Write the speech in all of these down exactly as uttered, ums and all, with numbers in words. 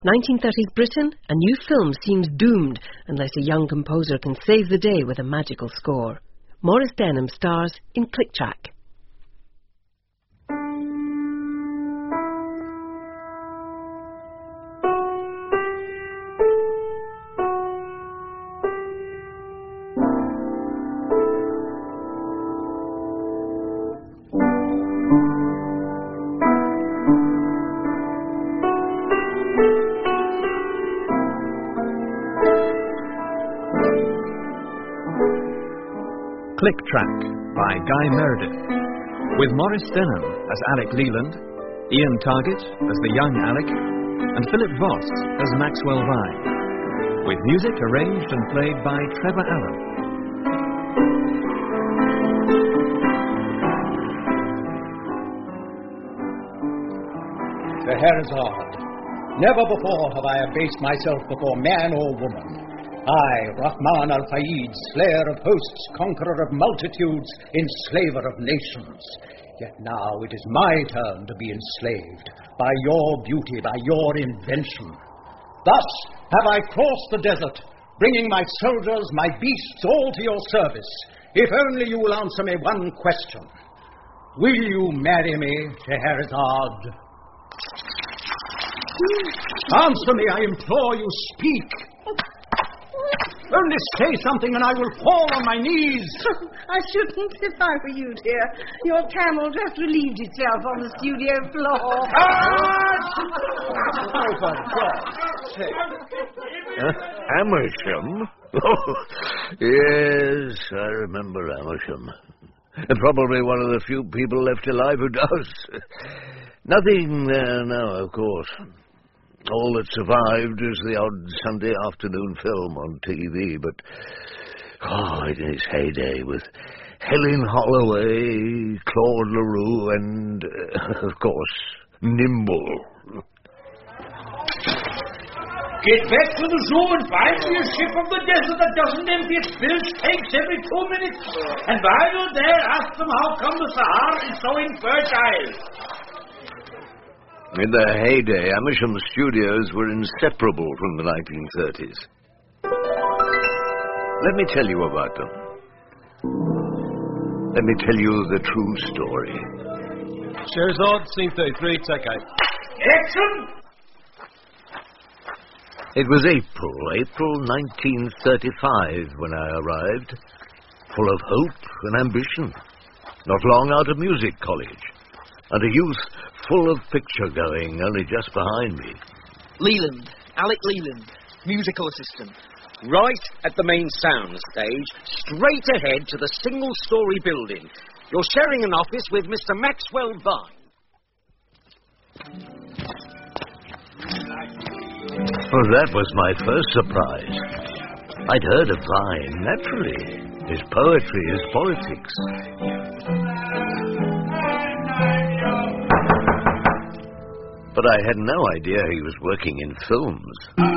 nineteen thirties Britain, a new film seems doomed unless a young composer can save the day with a magical score. Maurice Denham stars in Click Track. Click Track by Guy Meredith, with Maurice Denham as Alec Leland, Ian Target as the young Alec, and Philip Voss as Maxwell Vine, with music arranged and played by Trevor Allen. Scheherazade, never before have I abased myself before man or woman. I, Rahman al-Faid, slayer of hosts, conqueror of multitudes, enslaver of nations. Yet now it is my turn to be enslaved by your beauty, by your invention. Thus have I crossed the desert, bringing my soldiers, my beasts, all to your service, if only you will answer me one question. Will you marry me, Scheherazade? Answer me, I implore you, speak. Only say something and I will fall on my knees. I shouldn't if I were you, dear. Your camel just relieved itself on the studio floor. Oh, for God's sake. Uh, Amersham? Oh, yes, I remember Amersham. Probably one of the few people left alive who does. Nothing there now, of course. All that survived is the odd Sunday afternoon film on T V, but, oh, in its heyday with Helen Holloway, Claude Leroux, and, uh, of course, Nimble. Get back to the zoo and find me a ship of the desert that doesn't empty its bilge tanks every two minutes. And while you're there, ask them how come the Sahara is so infertile. In their heyday, Amersham Studios were inseparable from the nineteen thirties. Let me tell you about them. Let me tell you the true story. Scheherazade, scene thirty-three, take eight. Action! It was April, April nineteen thirty-five when I arrived, full of hope and ambition, not long out of music college, and a youth full of picture-going only just behind me. Leland, Alec Leland, musical assistant. Right at the main sound stage, straight ahead to the single-story building. You're sharing an office with Mister Maxwell Vine. Well, that was my first surprise. I'd heard of Vine, naturally. His poetry, his politics. But I had no idea he was working in films.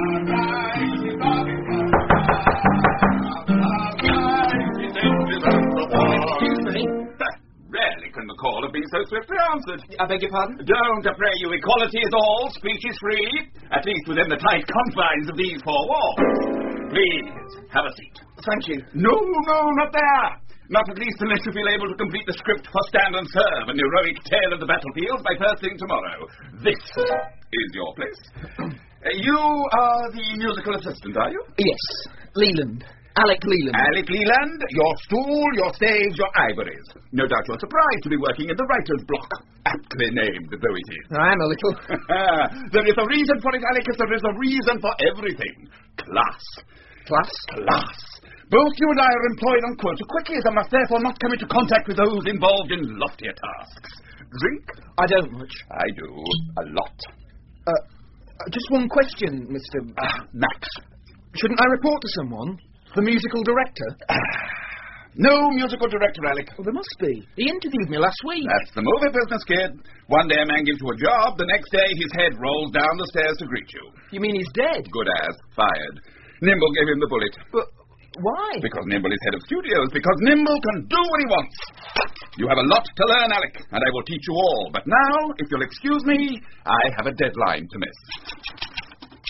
Excuse me. Rarely can the call have been so swiftly answered. I beg your pardon? Don't, I pray you. Equality is all. Speech is free. At least within the tight confines of these four walls. Please, have a seat. Thank you. No, no, not there. Not at least unless you feel able to complete the script for Stand and Serve, an heroic tale of the battlefield by first thing tomorrow. This is your place. Uh, you are the musical assistant, are you? Yes, Leland. Alec Leland. Alec Leland, your stool, your stage, your ivories. No doubt you're surprised to be working in the writer's block. Aptly named, though it is. I am a little. There is a reason for it, Alec, as there is a reason for everything. Class. Class? Class. Both you and I are employed on quota quickies and must therefore not come into contact with those involved in loftier tasks. Drink? I don't much. I do. A lot. Uh, just one question, Mister Ah, Max. Shouldn't I report to someone? The musical director? No musical director, Alec. Well, there must be. He interviewed me last week. That's the movie business, kid. One day a man gives you a job, the next day his head rolls down the stairs to greet you. You mean he's dead? Good as. Fired. Nimble gave him the bullet. But why? Because Nimble is head of studios. Because Nimble can do what he wants. You have a lot to learn, Alec, and I will teach you all. But now, if you'll excuse me, I have a deadline to miss.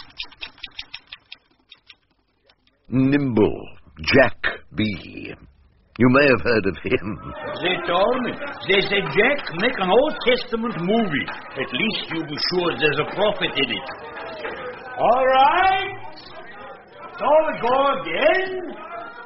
Nimble, Jack B. You may have heard of him. They told me. They said, Jack, make an Old Testament movie. At least you be sure there's a prophet in it. All right. So we go again.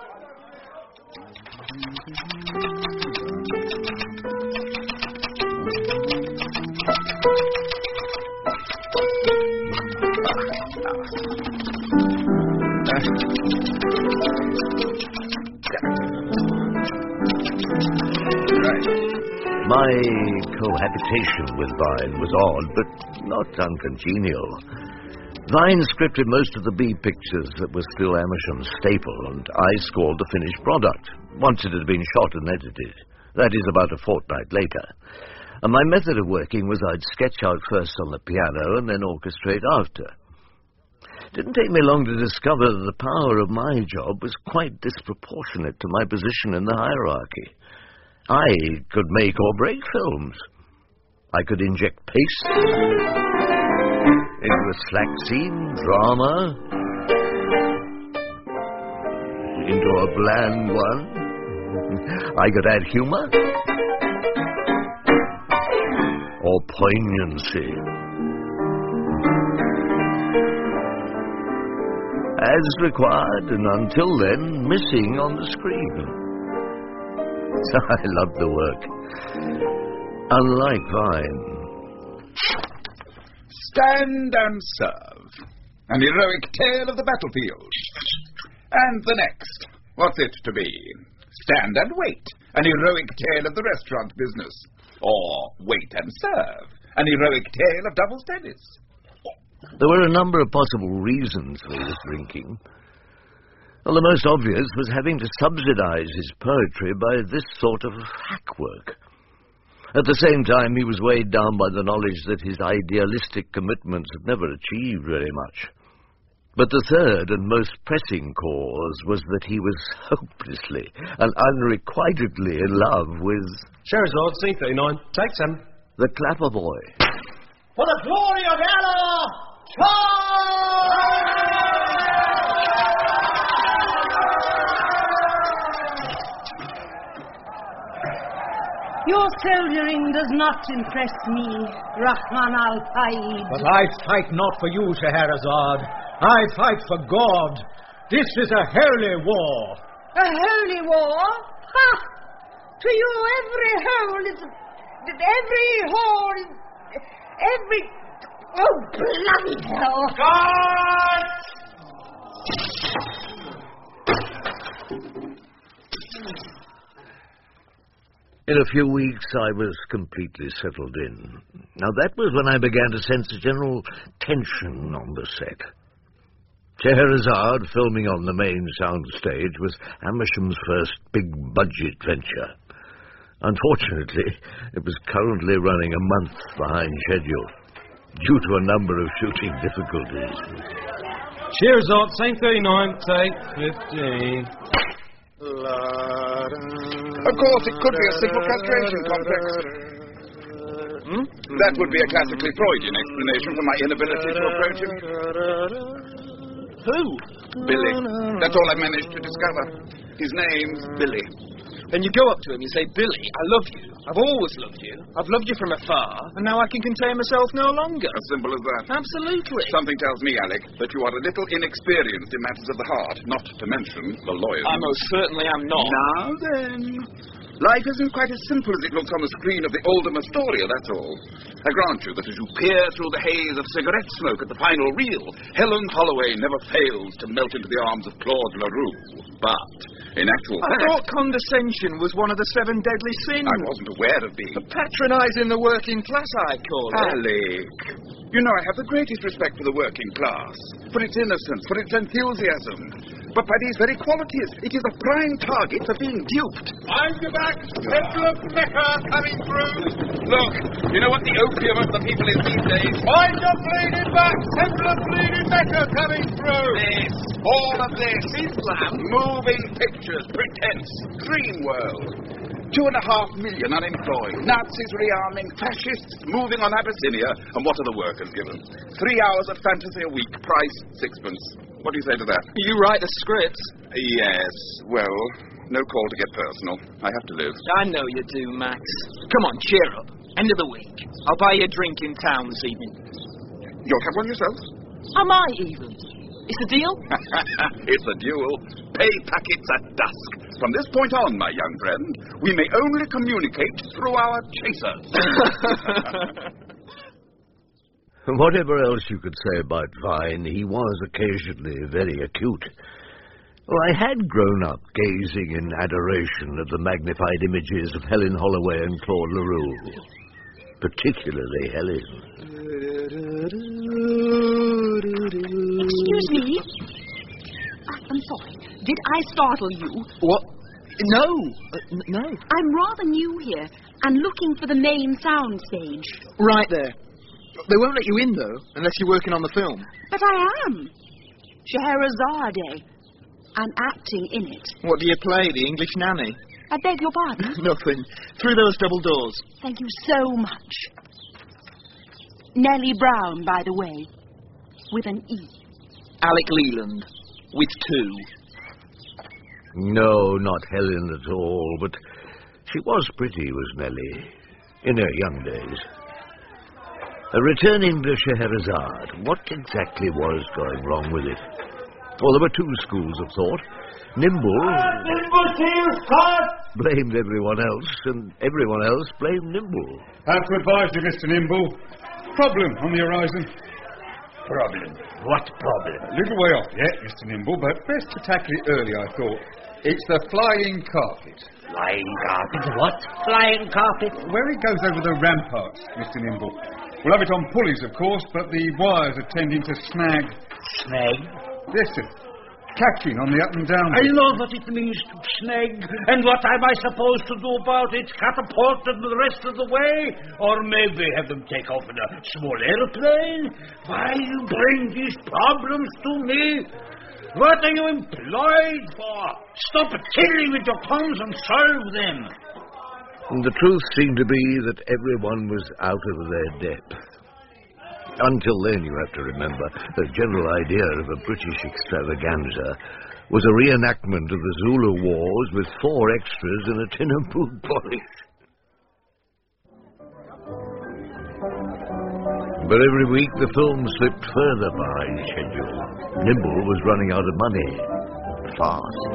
My cohabitation with Vine was odd, but not uncongenial. Vine scripted most of the B pictures that were still Amersham's staple, and I scored the finished product, once it had been shot and edited. That is, about a fortnight later. And my method of working was I'd sketch out first on the piano and then orchestrate after. It didn't take me long to discover that the power of my job was quite disproportionate to my position in the hierarchy. I could make or break films. I could inject pace into a slack scene, drama, into a bland one. I could add humor or poignancy. As required, and until then, missing on the screen. I loved the work. Unlike Vine. Stand and serve. An heroic tale of the battlefield. And the next. What's it to be? Stand and wait. An heroic tale of the restaurant business. Or wait and serve. An heroic tale of doubles tennis. There were a number of possible reasons for his drinking. Well, the most obvious was having to subsidize his poetry by this sort of hack work. At the same time, he was weighed down by the knowledge that his idealistic commitments had never achieved very much. But the third and most pressing cause was that he was hopelessly and unrequitedly in love with... Sherazade, scene thirty-nine, take seven. The Clapper Boy. For the glory of Allah! Charge! Your soldiering does not impress me, Rahman al-Faid. But I fight not for you, Scheherazade. I fight for God. This is a holy war. A holy war? Ha! To you, every hole is... Every hole is... Every... Oh, bloody hell! God! In a few weeks, I was completely settled in. Now, that was when I began to sense a general tension on the set. Scheherazade, filming on the main soundstage, was Amersham's first big-budget venture. Unfortunately, it was currently running a month behind schedule, due to a number of shooting difficulties. Scheherazade, scene thirty-nine, take fifteen. Of course, it could be a simple castration complex. Hmm? That would be a classically Freudian explanation for my inability to approach him. Who? Billy. That's all I managed to discover. His name's Billy. And you go up to him, you say, Billy, I love you. I've always loved you. I've loved you from afar, and now I can contain myself no longer. As simple as that. Absolutely. Something tells me, Alec, that you are a little inexperienced in matters of the heart, not to mention the lawyers. I most certainly am not. Now then, life isn't quite as simple as it looks on the screen of the Oldham Astoria, that's all. I grant you that as you peer through the haze of cigarette smoke at the final reel, Helen Holloway never fails to melt into the arms of Claude Leroux. But, in actual I fact... thought condescension was one of the seven deadly sins. I wasn't aware of being... Patronising the working class, I call it. Alec, you know I have the greatest respect for the working class, for its innocence, for its enthusiasm. But by these very qualities, it is a prime target for being duped. I'm your back, Temple of Mecca coming through. Look, you know what the opium of the people is these days? I'm your bleeding back, Temple of Bleeding Mecca coming through. This, all of this, Islam, moving pictures, pretense, dream world. Two and a half million unemployed. Nazis rearming, fascists moving on Abyssinia. And what are the workers given? Three hours of fantasy a week, price sixpence. What do you say to that? You write the scripts. Yes, well, no call to get personal. I have to live. I know you do, Max. Come on, cheer up. End of the week. I'll buy you a drink in town this evening. You'll have one yourself? I might even. It's a deal? It's a duel. Pay packets at dusk. From this point on, my young friend, we may only communicate through our chasers. Whatever else you could say about Vine, he was occasionally very acute. Oh, I had grown up gazing in adoration at the magnified images of Helen Holloway and Claude Leroux. Particularly Helen. Excuse me. I'm sorry. Did I startle you? What? No. Uh, n- no. I'm rather new here and looking for the main sound stage. Right there. They won't let you in, though, unless you're working on the film. But I am. Scheherazade. I'm acting in it. What do you play, the English nanny? I beg your pardon? Nothing. Through those double doors. Thank you so much. Nellie Brown, by the way. With an E. Alec Leland. With two. No, not Helen at all, but she was pretty, was Nellie, in her young days. Uh, returning to Scheherazade, what exactly was going wrong with it? Well, there were two schools of thought. Nimble blamed everyone else, and everyone else blamed Nimble. I have to advise you, Mister Nimble. Problem on the horizon. Problem? What problem? A little way off yet, Mister Nimble, but best to tackle it early, I thought. It's the flying carpet. Flying carpet? What? Flying carpet? Where it goes over the ramparts, Mister Nimble. We'll have it on pulleys, of course, but the wires are tending to snag. Snag? Yes, sir. Catching on the up and down. I know what it means to snag, and what am I supposed to do about it? Catapult them the rest of the way? Or maybe have them take off in a small airplane? Why you bring these problems to me? What are you employed for? Stop tiddling with your tongues and solve them. And the truth seemed to be that everyone was out of their depth. Until then, you have to remember, the general idea of a British extravaganza was a reenactment of the Zulu Wars with four extras and a tin of boot polish. But every week the film slipped further behind schedule. Nimble was running out of money. Fast.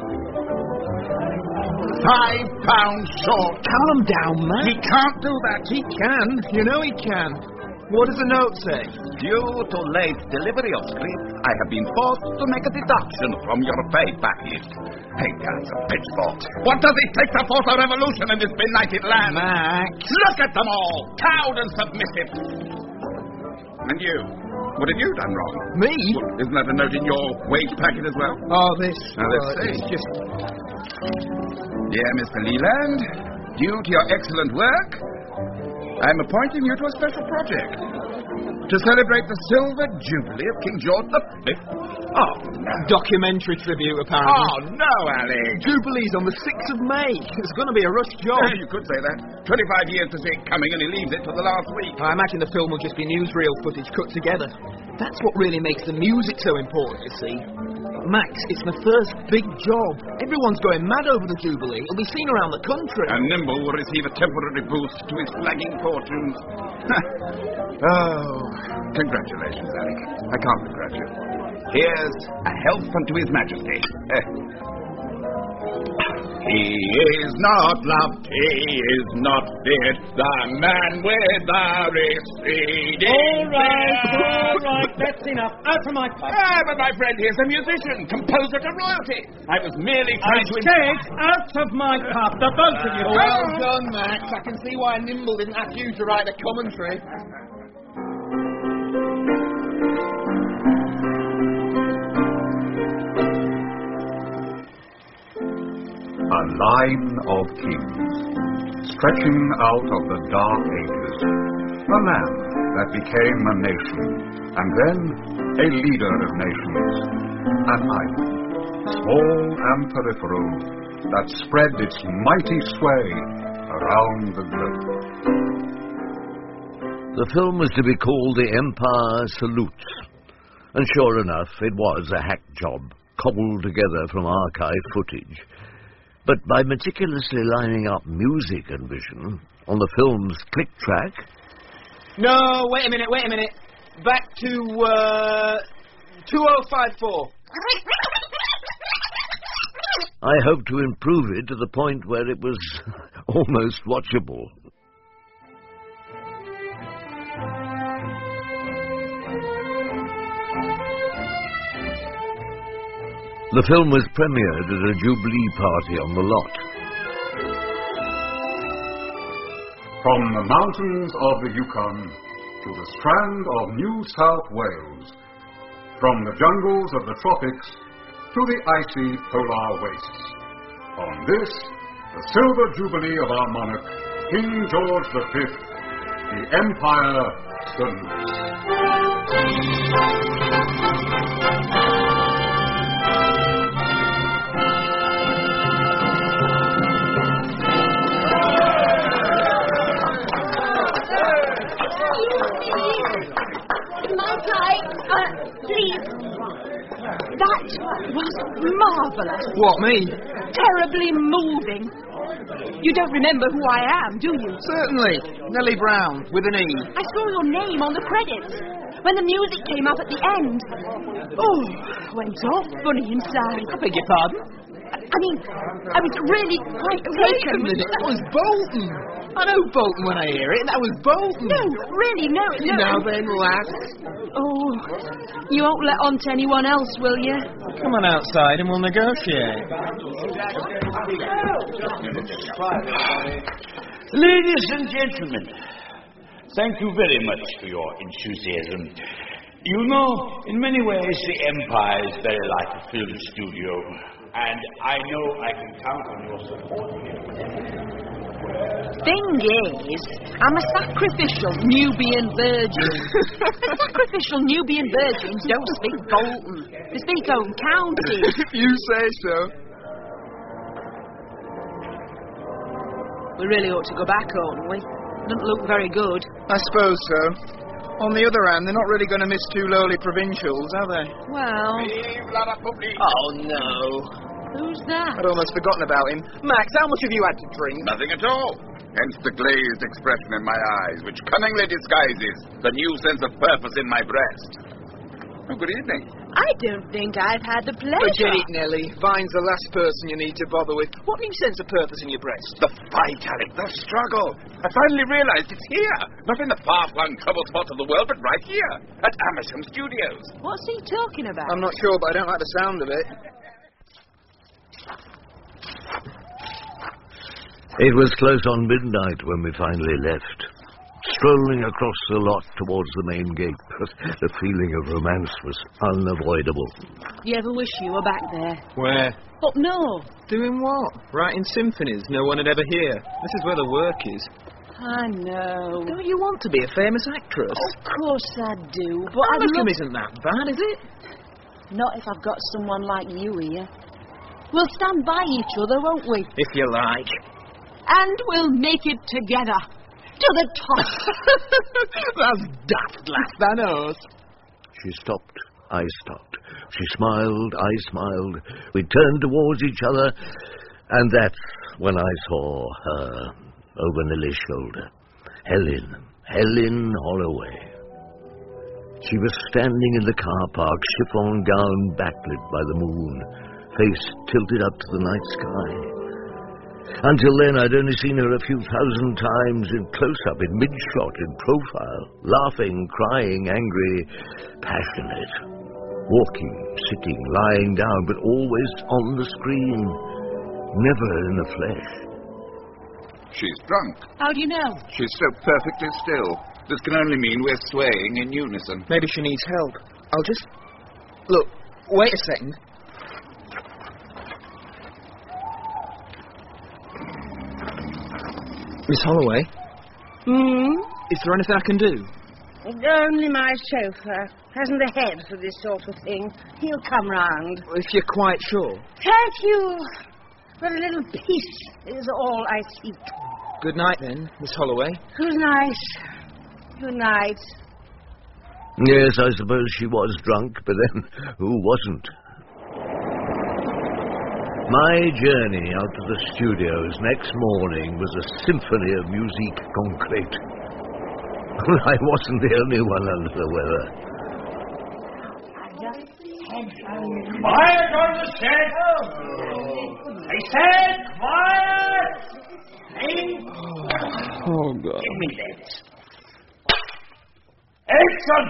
Five pounds short. Calm down, man. He can't do that. He can. You know he can. What does the note say? Due to late delivery of script, I have been forced to make a deduction from your pay package. Hey, that's a pitchfork. What does it take to force a revolution in this benighted land? Max. Look at them all, cowed and submissive. And you? What have you done wrong? Me? Well, isn't that a note in your wage packet as well? Oh, this. Now, let's uh, see. It's just... Dear Mister Leland, due to your excellent work, I'm appointing you to a special project to celebrate the silver jubilee of King George the Fifth. Oh, no. Documentary tribute, apparently. Oh, no, Alex. Jubilee's on the sixth of May. It's going to be a rush job. Yeah, you could say that. twenty-five years to see it coming, and he leaves it to the last week. I imagine the film will just be newsreel footage cut together. That's what really makes the music so important, you see. Max, it's the first big job. Everyone's going mad over the Jubilee. It'll be seen around the country. And Nimble will receive a temporary boost to his flagging fortunes. Oh, congratulations, Alec. I can't begrudge you. Here's a health unto His Majesty. He is not loved, he is not feared, the man with the receding All right, beard. all right, that's enough. Out of my cup. Ah, but my friend here's a musician, composer to royalty. I was merely I trying to... said out of my cup, the both of you. Well done, Max. I can see why Nimble didn't ask you to write the commentary. A line of kings, stretching out of the dark ages, a land that became a nation, and then a leader of nations, an island, small and peripheral, that spread its mighty sway around the globe. The film was to be called The Empire Salutes, and sure enough, it was a hack job, cobbled together from archive footage. But by meticulously lining up music and vision on the film's click track... No, wait a minute, wait a minute. Back to, uh, two oh five four. I hoped to improve it to the point where it was almost watchable. The film was premiered at a Jubilee party on the lot. From the mountains of the Yukon to the strand of New South Wales, from the jungles of the tropics to the icy polar wastes. On this, the silver jubilee of our monarch, King George the Fifth, the Empire salutes. That was marvellous. What, me? Terribly moving. You don't remember who I am, do you? Certainly. Nellie Brown, with an E. I saw your name on the credits when the music came up at the end. Oh, went all funny inside. I beg your pardon? I mean, I was really quite Wait taken. a minute, that was Bolton. I know Bolton when I hear it. That was Bolton. No, really, no. no. Now then, lass. Oh, you won't let on to anyone else, will you? Come on outside and we'll negotiate. Ladies and gentlemen, thank you very much for your enthusiasm. You know, in many ways, the Empire is very like a film studio, and I know I can count on your support. Thing is, I'm a sacrificial Nubian virgin. The sacrificial Nubian virgins don't speak Bolton. They speak own county. You say so. We really ought to go back, oughtn't we? Doesn't look very good. I suppose so. On the other hand, they're not really going to miss two lowly provincials, are they? Well... Oh, no. Who's that? I'd almost forgotten about him. Max, how much have you had to drink? Nothing at all. Hence the glazed expression in my eyes, which cunningly disguises the new sense of purpose in my breast. Oh, good evening. I don't think I've had the pleasure. Forget it, Nellie. Vine's the last person you need to bother with. What new sense of purpose in your breast? The fight, Alec, the struggle. I finally realized it's here. Not in the far-flung trouble spots of the world, but right here, at Amersham Studios. What's he talking about? I'm not sure, but I don't like the sound of it. It was close on midnight when we finally left. Strolling across the lot towards the main gate, but the feeling of romance was unavoidable. You ever wish you were back there? Where? Up north. Doing what? Writing symphonies no one would ever hear. This is where the work is. I know. Don't you want to be a famous actress? Of course I do, but I Amersham love... isn't that bad, is it? Not if I've got someone like you here. We'll stand by each other, won't we? If you like. And we'll make it together. To the top. That's daft, lass, that knows. She stopped. I stopped. She smiled. I smiled. We turned towards each other, and that's when I saw her over Nellie's shoulder. Helen. Helen Holloway. She was standing in the car park, chiffon gown backlit by the moon, face tilted up to the night sky. Until then, I'd only seen her a few thousand times in close-up, in mid-shot, in profile, laughing, crying, angry, passionate, walking, sitting, lying down, but always on the screen, never in the flesh. She's drunk. How do you know? She's so perfectly still. This can only mean we're swaying in unison. Maybe she needs help. I'll just... Look, wait a second. Miss Holloway? Hmm? Is there anything I can do? Only my chauffeur hasn't the head for this sort of thing. He'll come round. If you're quite sure. Thank you. For a little peace is all I seek. Good night, then, Miss Holloway. Good night. Good night. Yes, I suppose she was drunk, but then who wasn't? My journey out to the studios next morning was a symphony of musique concrète. I wasn't the only one under the weather. Quiet on the set! I said quiet! Hey? Oh, God. Give me that. Action!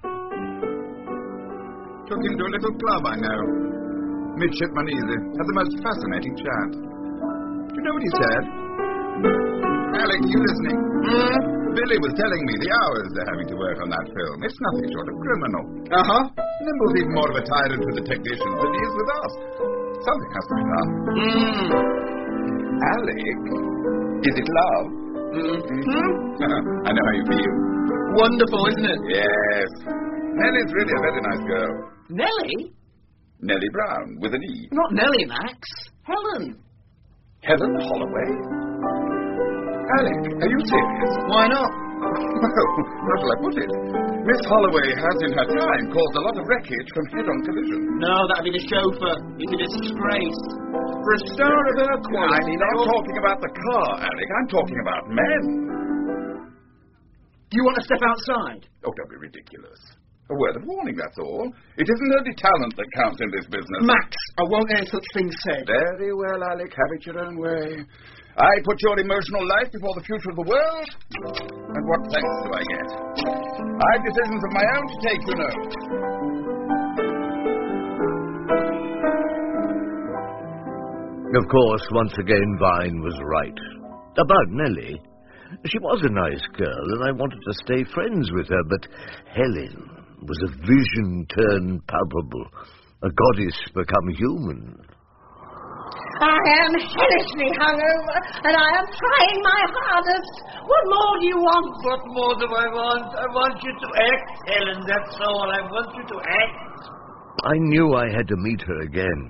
Took him to a little club, I know. Midshipman Easy. Had the most fascinating chat. Do you know what he said? Alec, you listening? Hmm? Billy was telling me the hours they're having to work on that film. It's nothing short of criminal. Uh-huh. Nimble's even more of a tyrant with the technicians than he is with us. Something has to be done. Mm. Alec, is it love? Mm-hmm. I know how you feel. Wonderful, isn't it? Yes. Nellie's really a very nice girl. Nellie? Nellie Brown, with an E. Not Nellie, Max. Helen. Helen Holloway? Alec, are you serious? Why not? Well, how shall I put it? Miss Holloway has in her time caused a lot of wreckage from head-on collision. No, that'd be the chauffeur. He's a disgrace. For a star of her quality, I'm not talking about the car, Alec. I'm talking about men. Do you want to step outside? Oh, don't be ridiculous. A word of warning, that's all. It isn't only talent that counts in this business. Max, I won't hear such things said. Very well, Alec. Have it your own way. I put your emotional life before the future of the world, and what thanks do I get? I've decisions of my own to take, you know. Of course, once again, Vine was right. About Nellie. She was a nice girl, and I wanted to stay friends with her, but Helen was a vision turned palpable, a goddess become human. I am hellishly hungover, and I am trying my hardest. What more do you want? What more do I want? I want you to act, Helen, that's all. I want you to act. I knew I had to meet her again.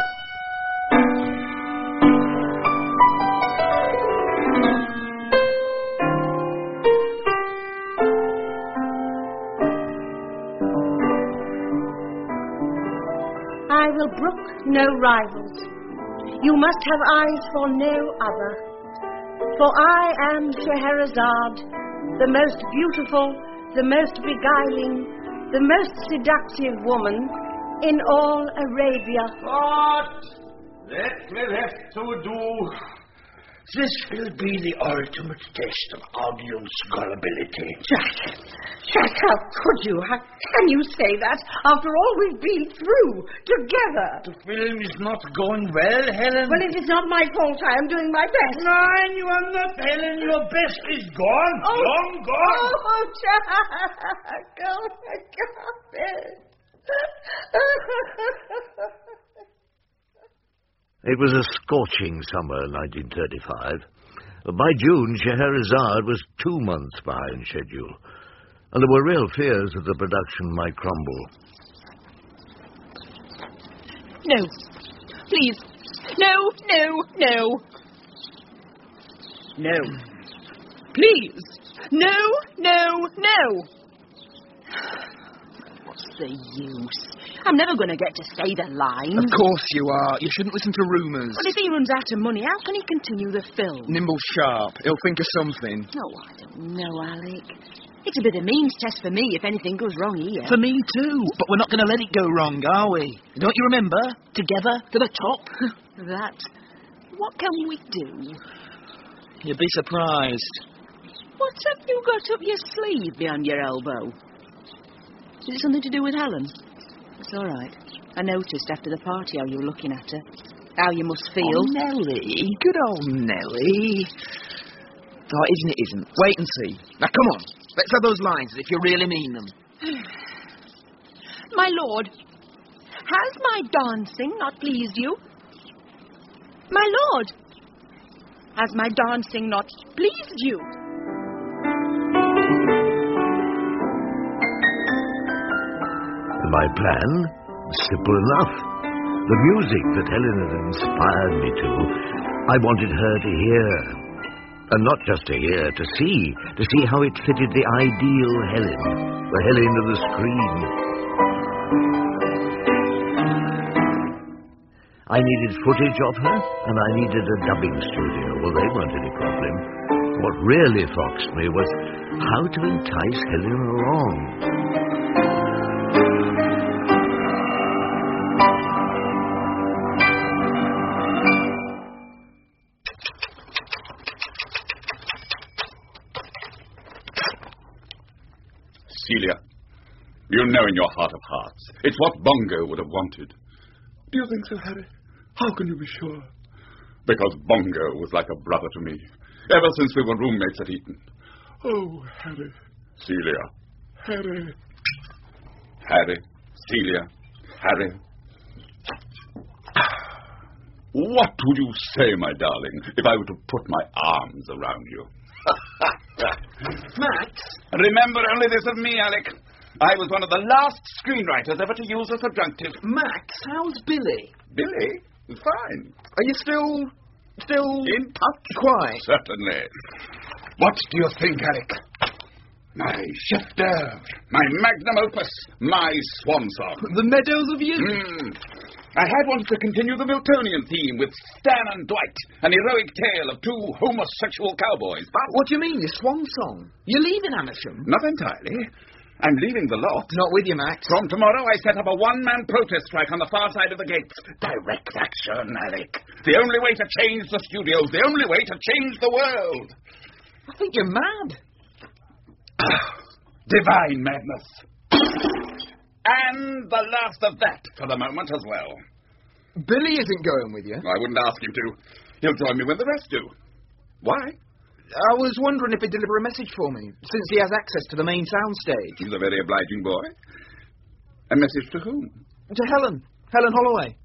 I will brook no rivals. You must have eyes for no other. For I am Scheherazade, the most beautiful, the most beguiling, the most seductive woman in all Arabia. But that will have to do. This will be the ultimate test of audience gullibility. Jack, Jack, how could you? How can you say that after all we've been through together? The film is not going well, Helen. Well, it is not my fault. I am doing my best. Nine, you are not, Helen. Your best is gone. Oh, Long gone. Oh, Jack. Oh, my God. It was a scorching summer, nineteen thirty-five. By June, Scheherazade was two months behind schedule, and there were real fears that the production might crumble. No. Please. No, no, no. No. Please. No, no, no. What's the use? I'm never going to get to say the lines. Of course you are. You shouldn't listen to rumours. Well, if he runs out of money, how can he continue the film? Nimble sharp. He'll think of something. Oh, I don't know, Alec. It's a bit of means test for me if anything goes wrong here. For me too. But we're not going to let it go wrong, are we? Don't you remember? Together to the top. That. What can we do? You'd be surprised. What have you got up your sleeve behind your elbow? Is it something to do with Helen? It's all right. I noticed after the party how you were looking at her. How you must feel. Oh, Nellie. Good old Nellie. Oh, it isn't, it isn't. Wait and see. Now, come on. Let's have those lines as if you really mean them. My lord, has my dancing not pleased you? My lord, has my dancing not pleased you? My plan? Simple enough. The music that Helen had inspired me to, I wanted her to hear. And not just to hear, to see. To see how it fitted the ideal Helen. The Helen of the screen. I needed footage of her, and I needed a dubbing studio. Well, they weren't any problem. What really foxed me was how to entice Helen along. Celia, you know in your heart of hearts, it's what Bongo would have wanted. Do you think so, Harry? How can you be sure? Because Bongo was like a brother to me, ever since we were roommates at Eton. Oh, Harry. Celia. Harry. Harry. Celia. Harry. What would you say, my darling, if I were to put my arms around you? Max? Remember only this of me, Alec. I was one of the last screenwriters ever to use a subjunctive. Max, how's Billy? Billy? Fine. Are you still... still... in touch? Quite. Certainly. What do you think, Alec? My chef d'oeuvre, my magnum opus, my swan song. The Meadows of Youth. Mm. I had wanted to continue the Miltonian theme with Stan and Dwight, an heroic tale of two homosexual cowboys. But what do you mean, your swan song? You're leaving Amersham? Not entirely. I'm leaving the lot. Not with you, Max. From tomorrow, I set up a one-man protest strike on the far side of the gates. Direct action, Alec. The only way to change the studios, the only way to change the world. I think you're mad. Divine madness. And the last of that, for the moment, as well. Billy isn't going with you. I wouldn't ask him to. He'll join me when the rest do. Why? I was wondering if he'd deliver a message for me, since he has access to the main soundstage. He's a very obliging boy. A message to whom? To Helen. Helen Holloway.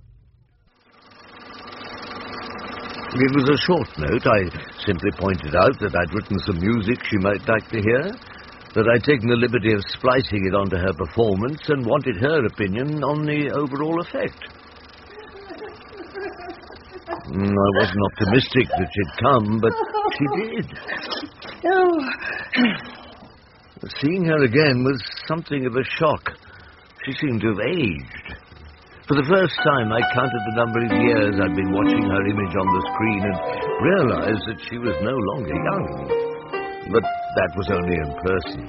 It was a short note. I simply pointed out that I'd written some music she might like to hear, that I'd taken the liberty of splicing it onto her performance and wanted her opinion on the overall effect. Mm, I wasn't optimistic that she'd come, but she did. Oh. Seeing her again was something of a shock. She seemed to have aged. For the first time, I counted the number of years I'd been watching her image on the screen and realized that she was no longer young. But that was only in person.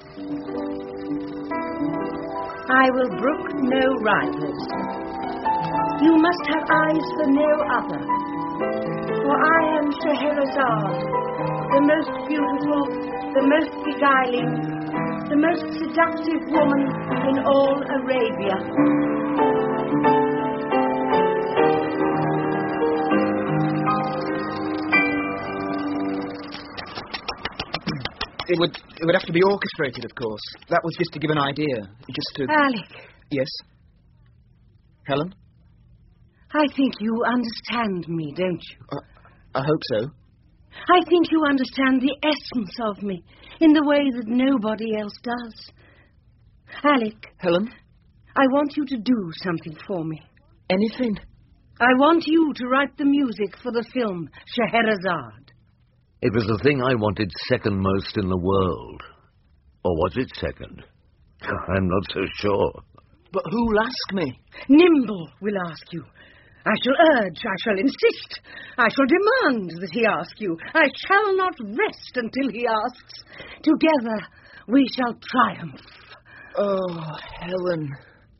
I will brook no rivals. You must have eyes for no other. For I am Scheherazade, the most beautiful, the most beguiling, the most seductive woman in all Arabia. It would it would have to be orchestrated, of course. That was just to give an idea. Just to... Alec. Yes? Helen? I think you understand me, don't you? Uh, I hope so. I think you understand the essence of me in the way that nobody else does. Alec. Helen? I want you to do something for me. Anything? I want you to write the music for the film Scheherazade. It was the thing I wanted second most in the world. Or was it second? I'm not so sure. But who'll ask me? Nimble will ask you. I shall urge, I shall insist, I shall demand that he ask you. I shall not rest until he asks. Together we shall triumph. Oh, Helen.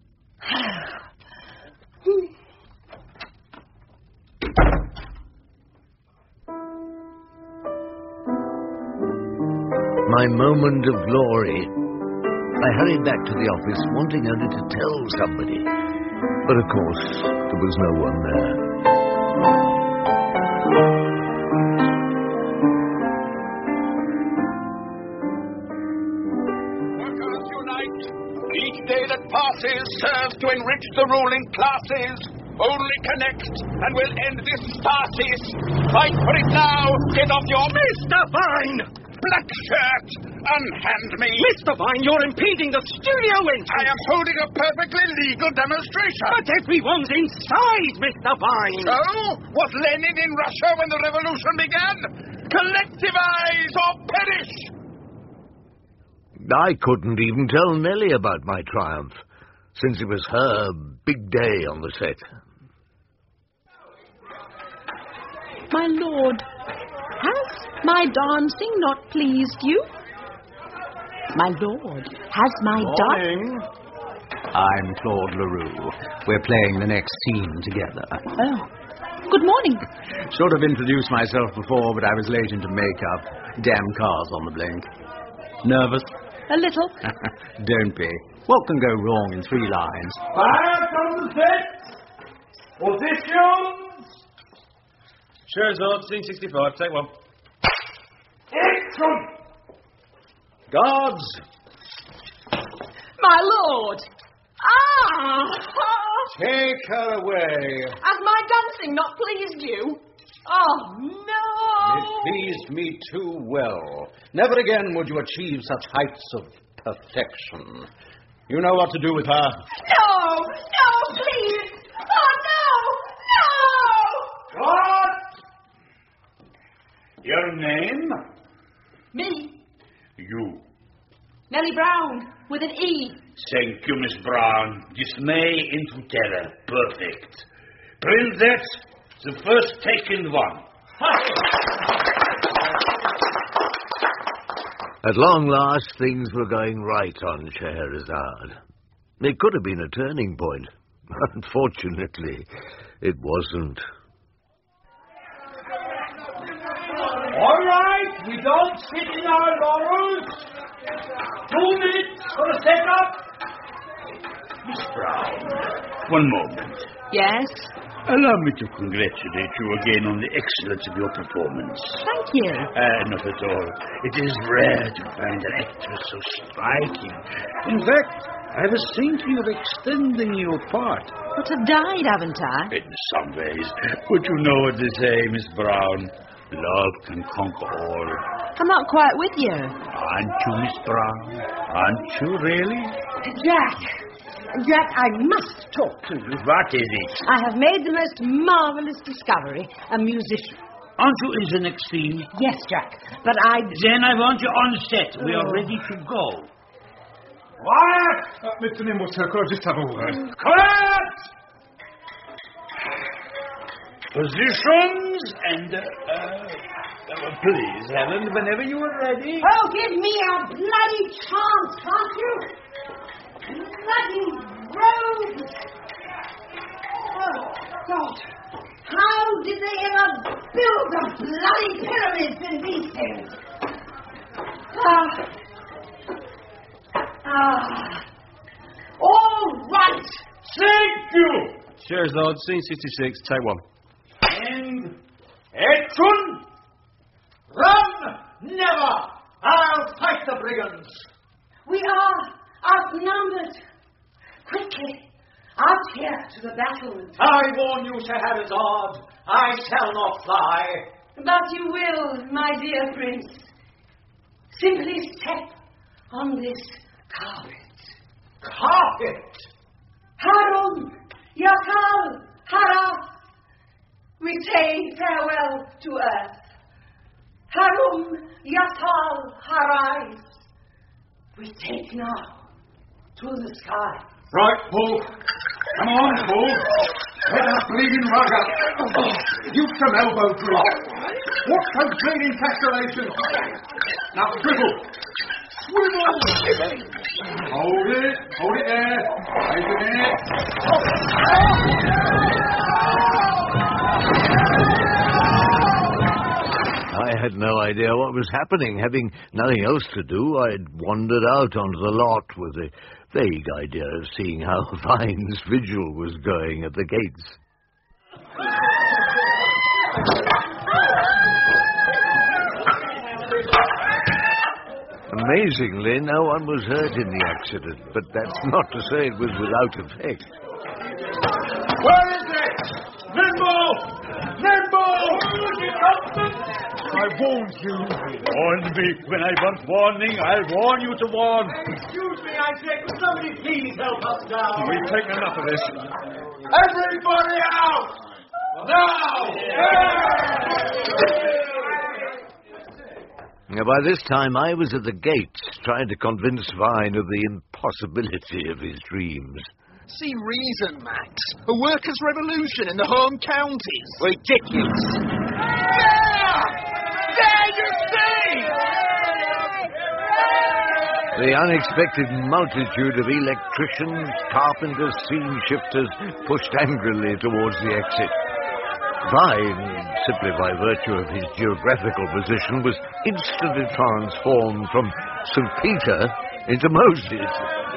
My moment of glory. I hurried back to the office, wanting only to tell somebody. But, of course, there was no one there. Workers unite. Each day that passes serves to enrich the ruling classes. Only connect, and we'll end this farce. Fight for it now. Get off your... Mister Vine! black shirt! Unhand me! Mister Vine, you're impeding the studio entrance! I am holding a perfectly legal demonstration! But everyone's inside, Mister Vine! So? Was Lenin in Russia when the revolution began? Collectivize or perish! I couldn't even tell Nellie about my triumph, since it was her big day on the set. My lord, has my dancing not pleased you? My lord, has my Morning. I'm Claude Leroux. We're playing the next scene together. Oh, good morning. Should have introduced myself before, but I was late into makeup. Damn cars on the blink. Nervous? A little. Don't be. What can go wrong in three lines? Fire from the set! Positions! Scherzard, scene sixty-five, take one. Action! Guards! My lord! Ah! Take her away. Has my dancing not pleased you? Oh, no! It pleased me too well. Never again would you achieve such heights of perfection. You know what to do with her. No! No, please! Oh, no! No! What? Your name? Me, You. Nellie Brown, with an E. Thank you, Miss Brown. Dismay into terror. Perfect. Print that. The first taken one. At long last, things were going right on Scheherazade. It could have been a turning point. Unfortunately, it wasn't. All right, we don't sit in our laurels. Two minutes for the setup. Miss Brown, one moment. Yes? Allow me to congratulate you again on the excellence of your performance. Thank you. Uh, not at all. It is rare to find an actress so striking. In fact, I was thinking of extending your part. But I've died, haven't I? In some ways. But you know what they say, Miss Brown. Love can conquer all. I'm not quite with you. Aren't you, Miss Brown? Aren't you, really? Jack! Jack, I must talk to you. What is it? I have made the most marvelous discovery. A musician. Aren't you in the next scene? Yes, Jack, but I... Then I want you on set. We are Oh. ready to go. Quiet! Uh, Mister Nimble, sir, could I just have a word? Quiet! Positions and, uh, uh, please, Helen, whenever you are ready. Oh, give me a bloody chance, can't you? Bloody rogues! Oh, God. How did they ever build the bloody pyramids in these things? Ah. Ah. All right. Thank you! Scheherazade, scene sixty-six, take one. And action! Run! Never! I'll fight the brigands! We are outnumbered. Quickly, out here to the battlement. I warn you, Scheherazade, I shall not fly. But you will, my dear prince. Simply step on this carpet. Carpet? Harum, Yakal, Hara. We say farewell to earth. Harum, Yakal, Harais. We take now to the sky. Right, Paul. Come on, Paul. Get that bleeding rug up. Use some elbow grip. What's those bleeding calculations? Now, swivel. Swivel. Hold it. Hold it there. Take it there. I had no idea what was happening. Having nothing else to do, I'd wandered out onto the lot with a vague idea of seeing how Vine's vigil was going at the gates. Amazingly, no one was hurt in the accident, but that's not to say it was without effect. Where is it? Nimble! Nimble! I warned you. Warned me. When I want warning, I'll warn you to warn. Excuse me, I say, could somebody please help us down? We've taken enough of this. Everybody out! Now! Now, by this time, I was at the gates, trying to convince Vine of the impossibility of his dreams. See reason, Max. A workers' revolution in the home counties. Ridiculous. Yeah! There you see! The unexpected multitude of electricians, carpenters, scene shifters pushed angrily towards the exit. Vine, simply by virtue of his geographical position, was instantly transformed from Saint Peter into Moses.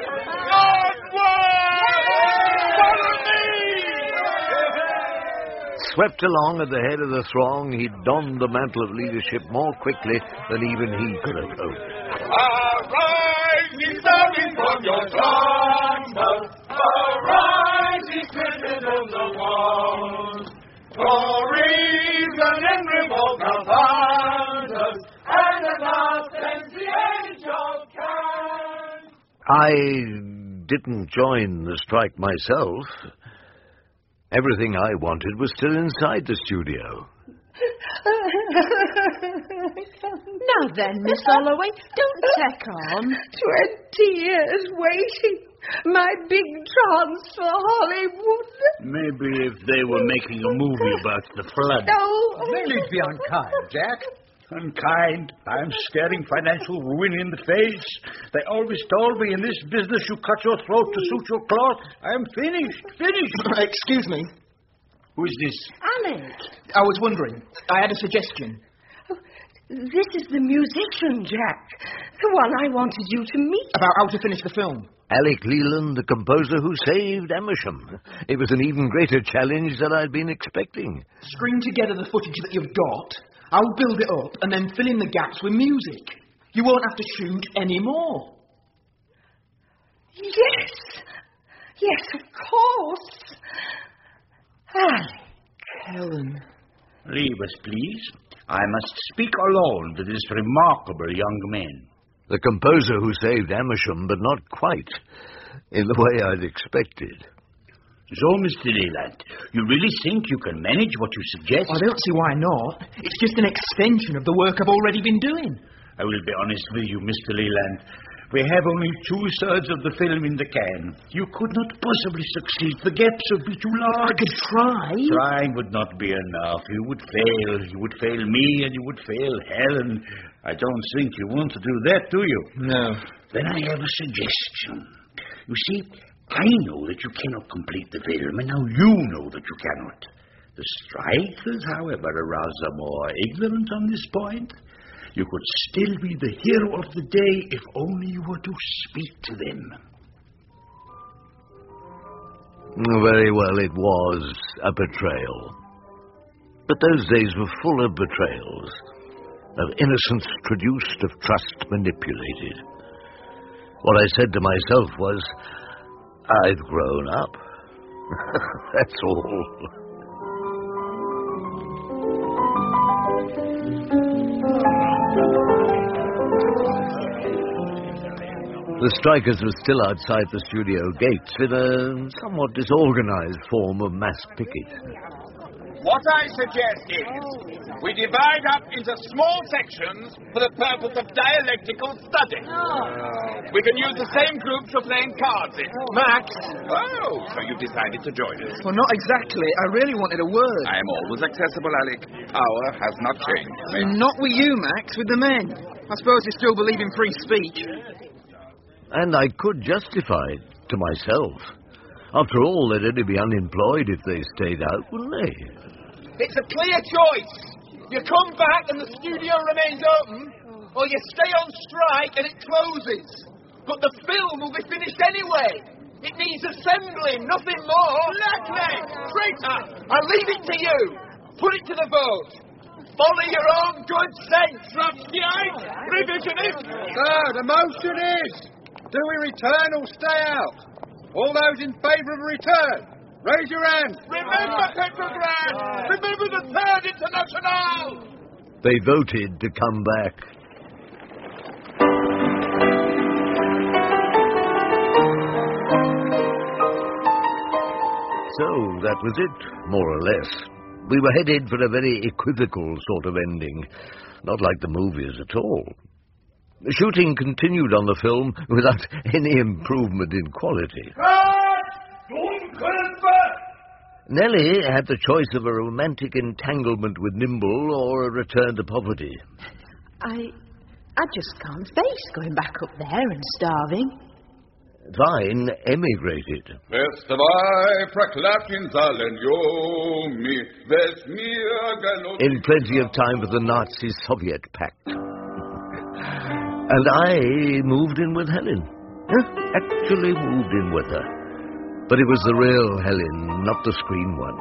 Swept along at the head of the throng, he donned the mantle of leadership more quickly than even he could have hoped. Arise, ye standing from your slumber. Arise, ye citizens of God. For reason in revolt now found us, and at last ends the age of Kant. I didn't join the strike myself. Everything I wanted was still inside the studio. Now then, Miss Holloway, don't take on. Twenty years waiting. My big chance for Hollywood. Maybe if they were making a movie about the flood. No. They need to be unkind, Jack. Unkind. I'm staring financial ruin in the face. They always told me in this business you cut your throat to suit your cloth. I'm finished. Finished. Excuse me. Who is this? Alec. I was wondering. I had a suggestion. Oh, this is the musician, Jack. The one I wanted you to meet. About how to finish the film. Alec Leland, the composer who saved Amersham. It was an even greater challenge than I'd been expecting. String together the footage that you've got. I'll build it up and then fill in the gaps with music. You won't have to shoot any more. Yes. Yes, of course. Alec. Helen. Leave us, please. I must speak alone to this remarkable young man. The composer who saved Amersham, but not quite in the way I'd expected. So, Mister Leland, you really think you can manage what you suggest? I don't see why not. It's just an extension of the work I've already been doing. I will be honest with you, Mister Leland. We have only two-thirds of the film in the can. You could not possibly succeed. The gaps would be too large. I could try. Trying would not be enough. You would fail. You would fail me, and you would fail Helen. I don't think you want to do that, do you? No. Then I have a suggestion. You see, I know that you cannot complete the film, and now you know that you cannot. The strikers, however, are rather more ignorant on this point. You could still be the hero of the day if only you were to speak to them. Very well, it was a betrayal. But those days were full of betrayals, of innocence traduced, of trust manipulated. What I said to myself was, I've grown up. That's all. The strikers were still outside the studio gates in a somewhat disorganized form of mass picket. What I suggest is we divide up into small sections for the purpose of dialectical study. Oh. We can use the same groups for playing cards in. Max! Oh, so you've decided to join us. Well, not exactly. I really wanted a word. I am always accessible, Alec. Our has not changed. Not with you, Max, with the men. I suppose you still believe in free speech. And I could justify it to myself. After all, they'd only be unemployed if they stayed out, wouldn't they? It's a clear choice. You come back and the studio remains open, or you stay on strike and it closes. But the film will be finished anyway. It needs assembling, nothing more. Blackleg! Traitor! I'll leave it to you. Put it to the vote. Follow your own good sense. Trotskyite! Revisionist! Sir, the motion is, do we return or stay out? All those in favour of return, raise your hands. Remember Petrograd! Remember the Third International! They voted to come back. So, that was it, more or less. We were headed for a very equivocal sort of ending, not like the movies at all. The shooting continued on the film without any improvement in quality. Nellie had the choice of a romantic entanglement with Nimble or a return to poverty. I... I just can't face going back up there and starving. Vine emigrated. In plenty of time for the Nazi-Soviet pact. And I moved in with Helen. Huh? Actually moved in with her. But it was the real Helen, not the screen one.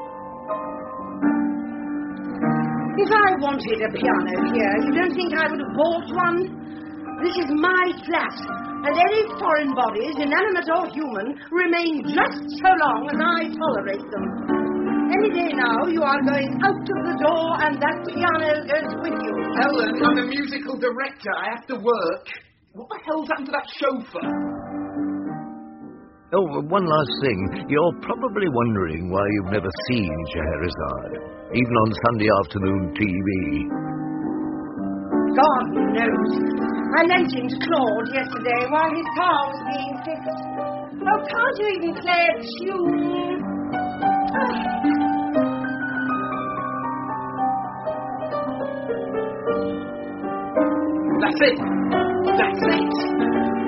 If I wanted a piano here, you don't think I would have bought one? This is my flat, and any foreign bodies, inanimate or human, remain just so long as I tolerate them. Any day now, you are going out of the door, and that piano goes with you. Helen, I'm a musical director. I have to work. What the hell's happened to that chauffeur? Oh, one last thing. You're probably wondering why you've never seen Scheherazade, even on Sunday afternoon T V. God knows. I lent him to Claude yesterday while his car was being fixed. Oh, can't you even play a tune? That's it. That's it.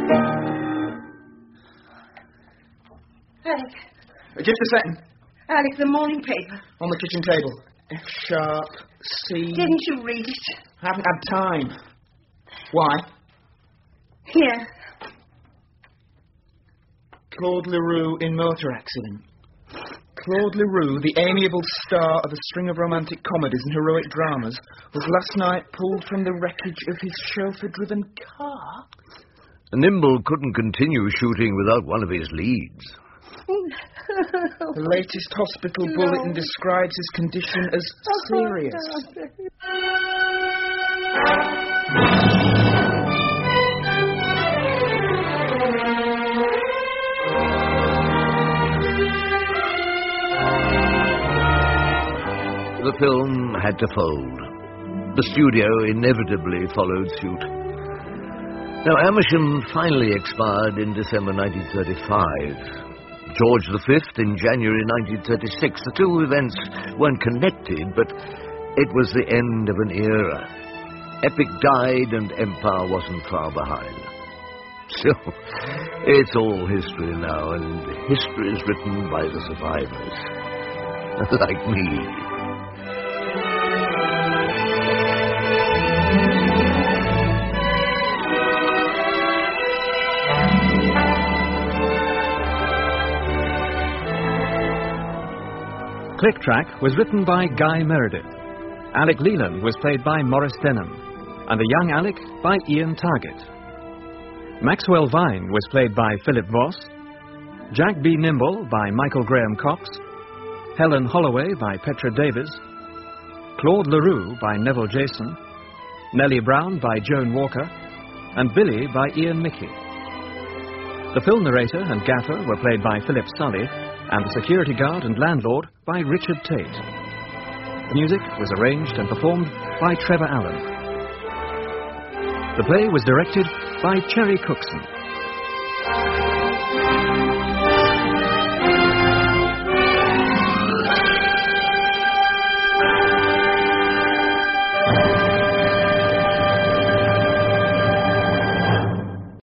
Alec. Just a second. Alec, the morning paper. On the kitchen table. F sharp, C... Didn't you read it? I haven't had time. Why? Here. Claude Leroux in motor accident. Claude Leroux, the amiable star of a string of romantic comedies and heroic dramas, was last night pulled from the wreckage of his chauffeur-driven car. Nimble couldn't continue shooting without one of his leads. The latest hospital no. bulletin describes his condition as serious. The film had to fold. The studio inevitably followed suit. Now, Amersham finally expired in December nineteen thirty-five. George the Fifth in January nineteen thirty-six. The two events weren't connected, but it was the end of an era. Epic died and empire wasn't far behind. So, it's all history now, and history is written by the survivors. Like me. Click Track was written by Guy Meredith. Alec Leland was played by Maurice Denham, and the young Alec by Ian Targett. Maxwell Vine was played by Philip Voss, Jack B. Nimble by Michael Graham Cox, Helen Holloway by Petra Davies, Claude Leroux by Neville Jason, Nellie Brown by Joan Walker, and Billy by Ian Mickey. The film narrator and gaffer were played by Philip Sully, and the security guard and landlord by Richard Tate. The music was arranged and performed by Trevor Allen. The play was directed by Cherry Cookson.